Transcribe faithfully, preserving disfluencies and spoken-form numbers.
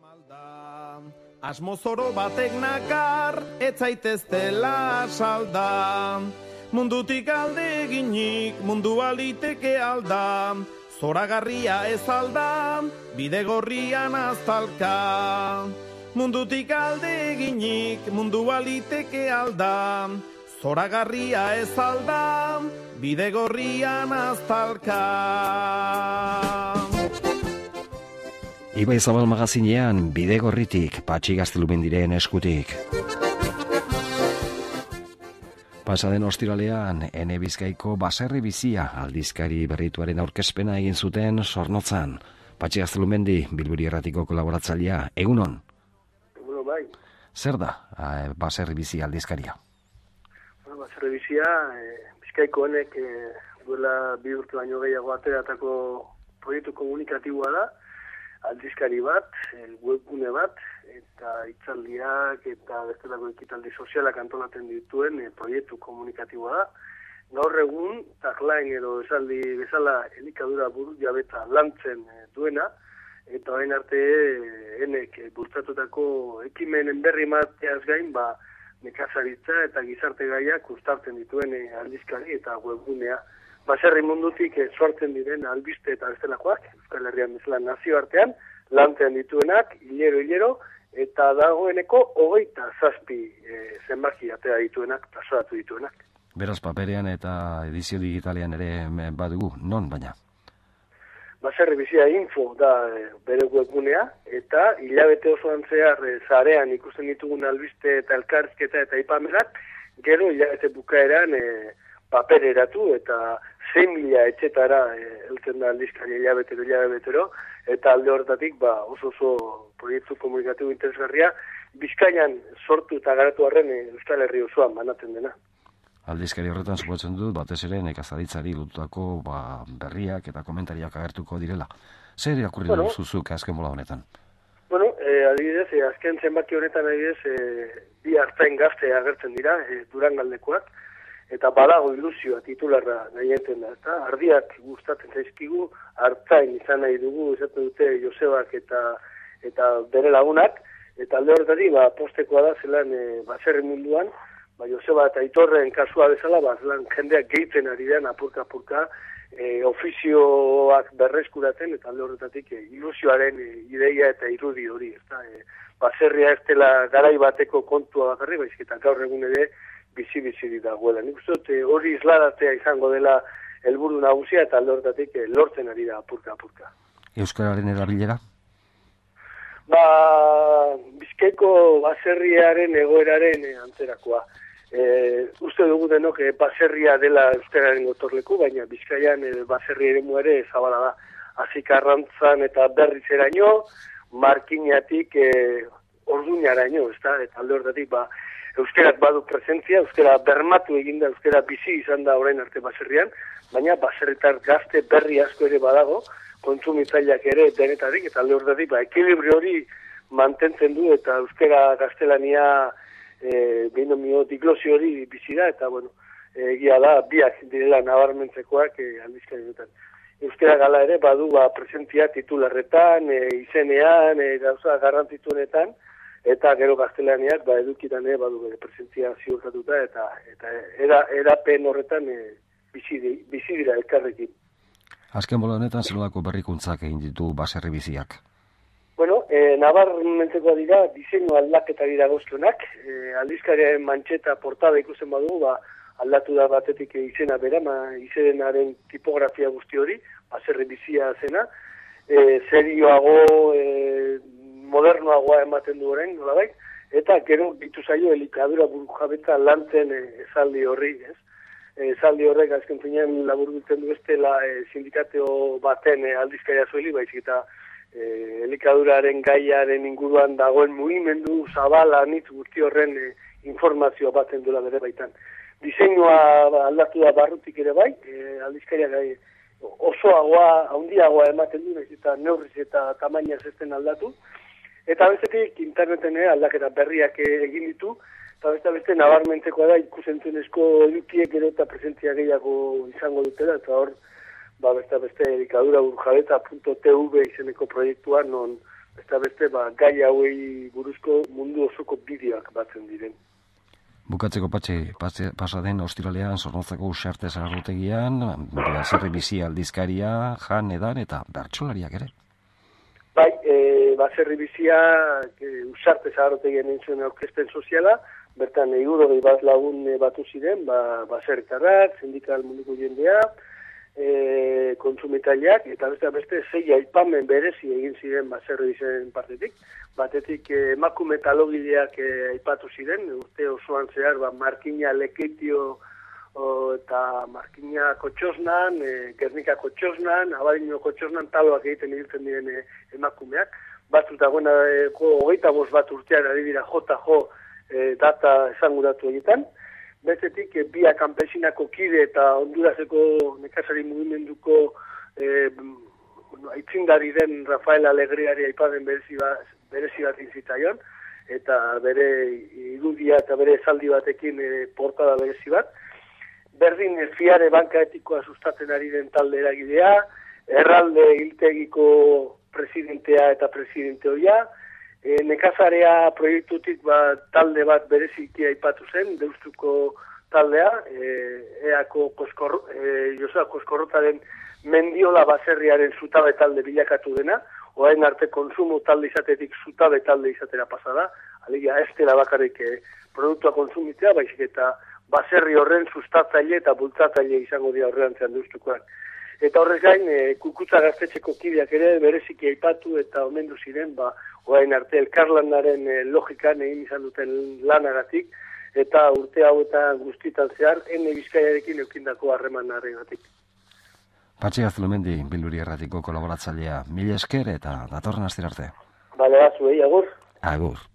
Asmozoro batek nakar, ez zaiteztela salda. Mundutik alde eginik, mundu aliteke alda. Zoragarria ez alda, bide gorrian aztalka. Mundutik alde eginik, mundu aliteke alda. Zoragarria ez alda, bide gorrian aztalka. Ibai Zabal magazinean, bide gorritik, Patxi Gaztelumendiren eskutik. Pasaden ostiralean, Ene Bizkaiko baserri bizia aldizkari berrituaren aurkezpena egin zuten Zornotzan. Patxi Gaztelumendi, Bilburi Erratiko kolaboratzailea, egunon? Egunon bai. Zer da baserri bizia aldizkaria? Bueno, baserri bizia, e, Bizkaiko honek e, duela bi urte baino gehiago ateratako proiektu komunikatiboa da, aldizkari bat, webgune bat, eta hitzaldiak eta bestelako ekitaldi sozialak antolatzen dituen e, proiektu komunikatiboa da. Gaur egun, tagline edo esaldi bezala elikadura buru jabetza lantzen e, duena, eta orain arte e, enek bultzatutako ekimenen berri mateaz gain, ba, nekazaritza eta gizarte gaiak uztartzen dituen e, aldizkari eta webgunea. Baserri mundutik e, sortzen diren albiste eta bestelakoak, Euskal Herrian bezala nazioartean, lantzen dituenak, hilero-hilero, eta dagoeneko hogeita zazpi e, zenbaki atea dituenak, plazaratu dituenak. Beraz, paperean eta edizio digitalean ere badugu, non baina? Baserri bizia info da e, bere webgunea, eta hilabete osoan zehar e, zarean ikusten ditugun albiste eta elkarrizketa eta ipamenak, gero hilabete bukaeran e, papereratu eta zein mila etxetara heltzen da aldizkari hilabetero hilabetero, eta alde horretatik ba, oso oso proiektu komunikatibo interesgarria Bizkaian sortu eta garatu arren Euskal Herri osoan banatzen dena. Aldizkari horretan suposatzen dut batez ere nekazaritzari lotutako ba, berriak eta komentariak agertuko direla. Zer irakurri bueno, duzuzuk azken bola honetan? Bueno, eh, adibidez, eh, azken zenbaki honetan adibidez, eh, bi hartzain gazte agertzen dira, eh, Durangaldekoak, eta badago ilusioa titularra nahi enten da, eta ardiak gustatzen zaizkigu, hartzain izan nahi dugu, esaten dute Josebak eta eta bere lagunak, eta alde horretatik, ba, postekoa da, zelan e, baserri munduan, ba, Joseba eta Aitorren kasua bezala, ba, zelan jendeak gehitzen ari den, apurka-apurka, e, ofizioak berreskuraten, eta alde horretatik e, ilusioaren e, ideia eta irudi hori, eta e, baserria ez dela garai bateko kontua bakarri, baizik eta gaur egun ere, bizi-bizi dagoela. Nik uste dut hori isladatzea izango dela helburu nagusia eta alde horretatik lortzen ari da apurka-apurka. Euskararen erabilera? Ba, Bizkaiko baserriaren egoeraren antzerakoa. E, uste dugu denok e, baserria dela euskararen gotorleku, baina Bizkaian e, baserri eremua ere zabala da. Azik arrantzan eta berrizeraino, markinatik e, orduñaraino, ezta? Eta alde horretatik, ba, euskerak badu presentzia, euskera bermatu eginda, euskera bizi izan da orain arte baserrian, baina baserritar gazte berri asko ere badago, kontsumitzaileak ere denetarik, eta alde horretatik, ba, ekilibrio hori mantentzen du, eta euskera gaztelania e, binomio diglosi hori bizi da, eta, bueno, egia da, biak direla nabarmentzekoak e, aldizkari dutan. Euskera gala ere badu ba, presentzia titularretan, e, izenean, e, gauza garrantzituenetan, eta gero gaztelaniak ba, edukitan ere badu bere presentzia ziurtatuta, eta eta era, erapen horretan e, bizi, bizi dira elkarrekin. Azken bola honetan zelolako berrikuntzak egin ditu baserri biziak? Bueno, e, nabarmentzeko dira, diseinu aldaketari dagozkionak, e, aldizkariaren mantxeta portada ikusten badugu, ba, aldatu da batetik izena bera, ma, izenaren tipografia guzti hori, baserri bizia zena, e, serioago, e, modernoagoa ematen du orain, nolabait, eta gero bitu zaio elikadura burujabetza lantzen e, esaldi horri, ez? E, esaldi horrek azken finean laburbiltzen du bestela e, sindikateo baten e, aldizkaria zueli, baizik eta e, elikaduraren gaiaren inguruan dagoen mugimendu zabala anitz guzti horren e, informazioa baten duela bere baitan. Diseinua aldatu da barrutik ere bai, e, aldizkaria gai osoagoa, handiagoa ematen du, eta neurriz eta tamainaz ez den aldatu. Eta bestetik interneten aldaketa berriak egin ditu, eta beste beste nabarmentzekoa da ikusentzunezko edukiek gero eta presentzia gehiago izango dutela, eta hor, ba beste beste elikadura burujabetza punto t v izeneko proiektuan non eta beste ba, gai hauei buruzko mundu osoko bideoak batzen diren. Bukatzeko patxe, pasaden ostiralean Zornotzako Usarte Sagardotegian, baserri bizia aldizkaria, jan, edan eta bertsolariak ere. Bai, e, baserri bizia e, Usarte Sagardotegian entzuen aurkezpen soziala, bertan hirurogei bat lagun e, batu ziren, ba, baserritarrak, sindikal munduko jendea, e, kontsumitaileak, eta beste beste zei aipamen berezi egin ziren baserri bizien partetik. Batetik eh, emakume talogileak eh, aipatu ziren, urte osoan zehar, ba, Markina Leketio o, eta Markina Kotxosnan, eh, Gernika Kotxosnan, Abadino Kotxosnan taloak egiten egiten diren eh, emakumeak. Batut dagoena eh, hogeita bost bat urtean ari dira jota jo eh, data esanguratu egiten. Bestetik eh, Bia Kanpesinako kide eta Honduraseko nekazari mugimenduko eh, aitzindari den Rafael Alegriari aipaden berezi bat berezi bat inzitaion, eta bere irudia eta bere esaldi batekin e, portada berezi bat. Berdin e, Fiare banka etikoa sustatzen ari den talde eragidea, Erralde hiltegiko presidentea eta presidente hoia, e, nekazarea proiektutik ba, talde bat bereziki aipatu zen, Deustuko taldea, e, eako koskorro, e, Josea Koskorrotaren Mendiola baserriaren zutabe talde bilakatu dena, orain arte konsumo talde izatetik zutabe talde izatera pasada, alegia ez dela bakarrik eh, produktua konsumitzea, baizik eta baserri horren sustatzaile eta bultzatzaile izango dira horrean Deustukoak. Eta horrez gain, eh, Kukutza gaztetxeko kideak ere bereziki aipatu eta omendu ziren, ba, orain arte elkarlanaren eh, logikan egin izan duten lanagatik, eta urte hauetan guztitan zehar, ene Bizkaiarekin eukindako harremanarrengatik. Patxi Gaztelumendi, Bilburi Erratiko kolaboratzailea, mila esker eta datorren astira arte. Bale, bazuei, agur. Agur.